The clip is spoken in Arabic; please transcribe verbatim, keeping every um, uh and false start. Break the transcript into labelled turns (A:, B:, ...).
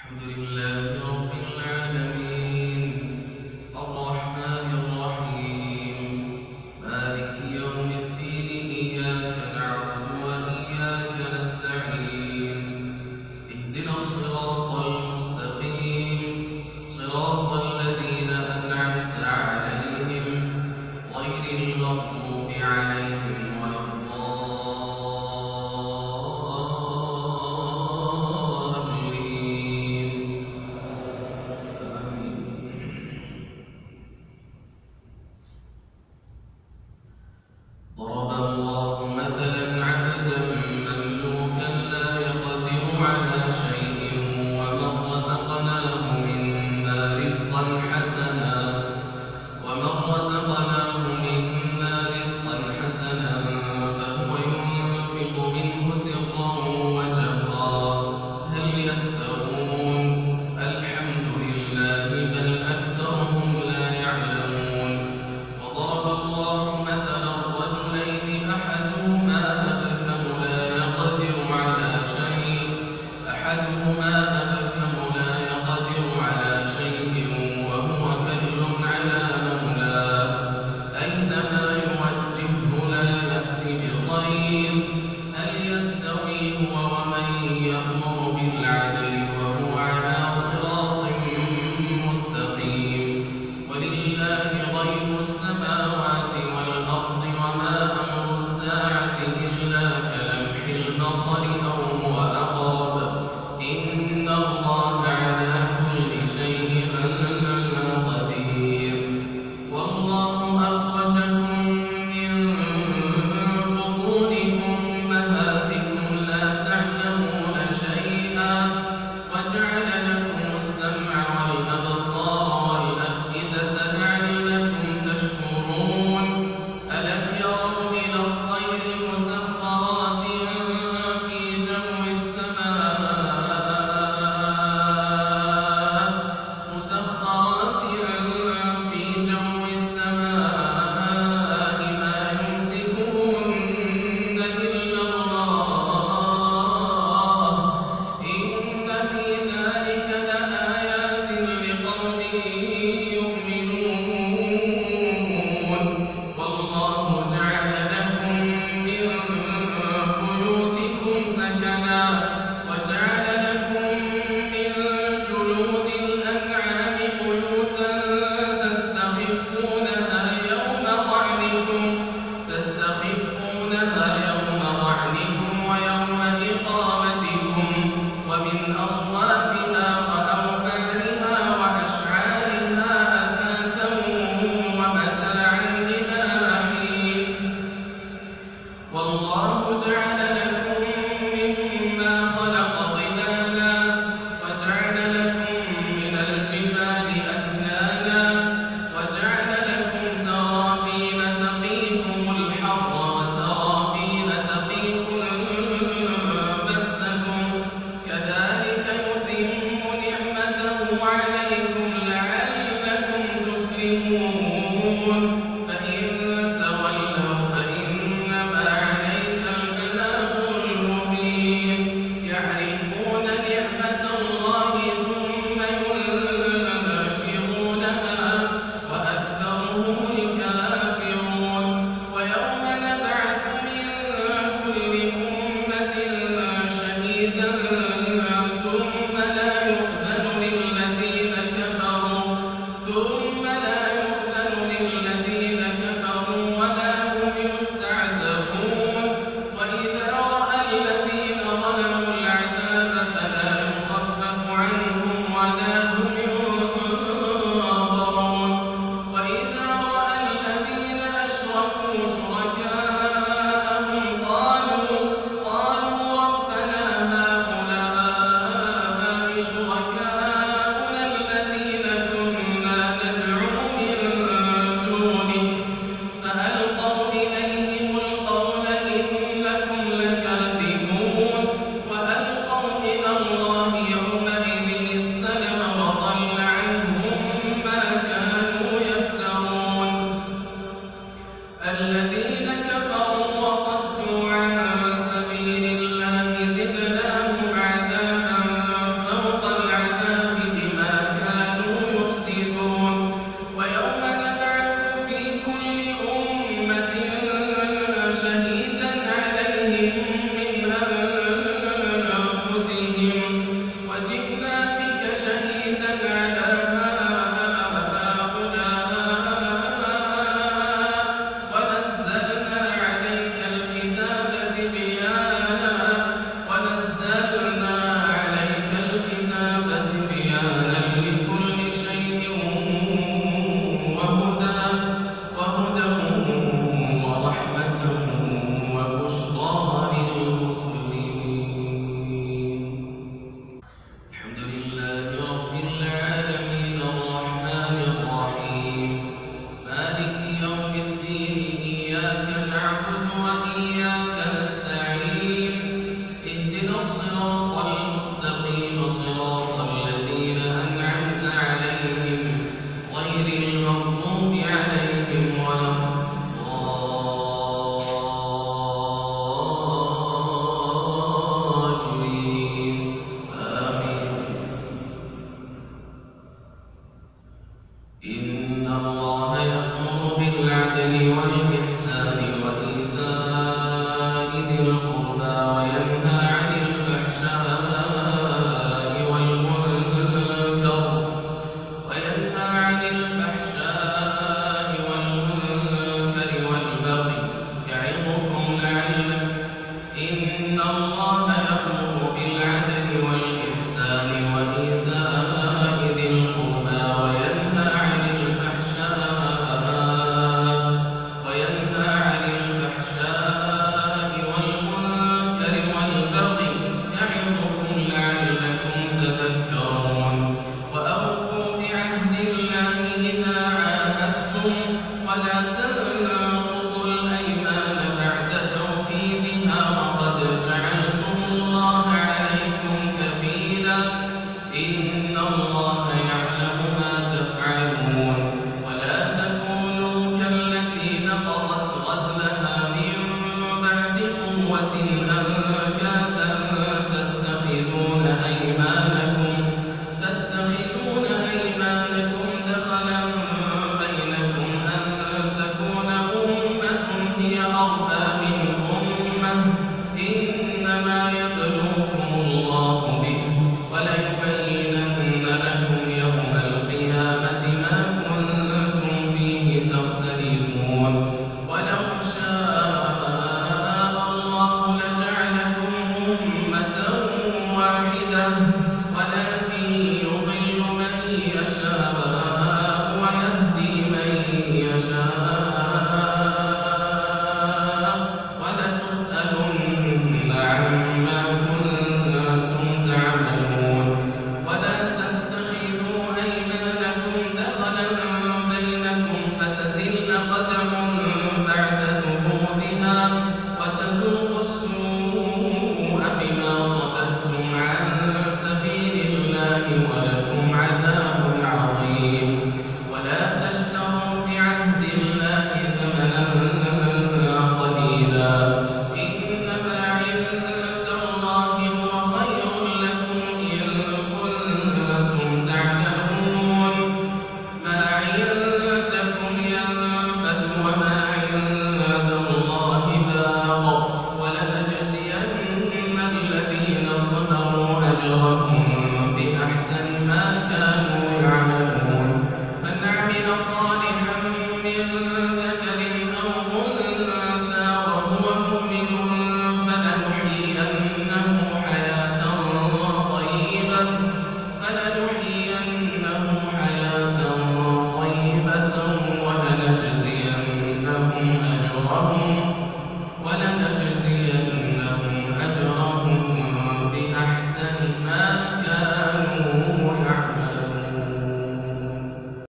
A: الحمد لله رب العالمين الرحمن الرحيم مالك يوم الدين إياك نعبد وإياك نستعين اهدنا الصراط المستقيم صراط الذين أنعمت عليهم غير المغضوب عليهم ولا ضرب الله مثلا عبدا مملوكا لا يقدر على شيء ومن رزقناه منا رزقا حسنا ومن رزقناه منا رزقا حسنا فهو ينفق منه سرا وجهرا هل يستوون الحمد لله بل أكثرهم لا يعلمون وضرب الله مثلا أحدهما أبكم لا يقدر على شيء أحدهما أبكم لا يقدر على شيء وهو كل على مولاه أينما يوجهه لا يأتي بخير هل يستوي هو ومن يأمر بالعدل وهو على صراط مستقيم ولله غيب السماوات والأرض وما أمر الساعة إلا كلمح البصر أو هو أقرب إن الله على كل شيء قدير والله أخرجكم من بطون أمهاتكم لا تعلمون شيئا وجعل لكم السمع والأبصار والأفئدة لعلكم تشكرون ألم يروا إلى الطير مسخرات في جو السماء مسخرات في جو السماء ما يمسكهن إلا الله إن في ذلك لآيات لقوم يؤمنون والله جعل لكم من بيوتكم سكنا وجعل لكم من جلود الأنعام بيوتا تستخفونها يوم ظعنكم تستخفونها يوم ظعنكم ويوم إقامتكم ومن أصوات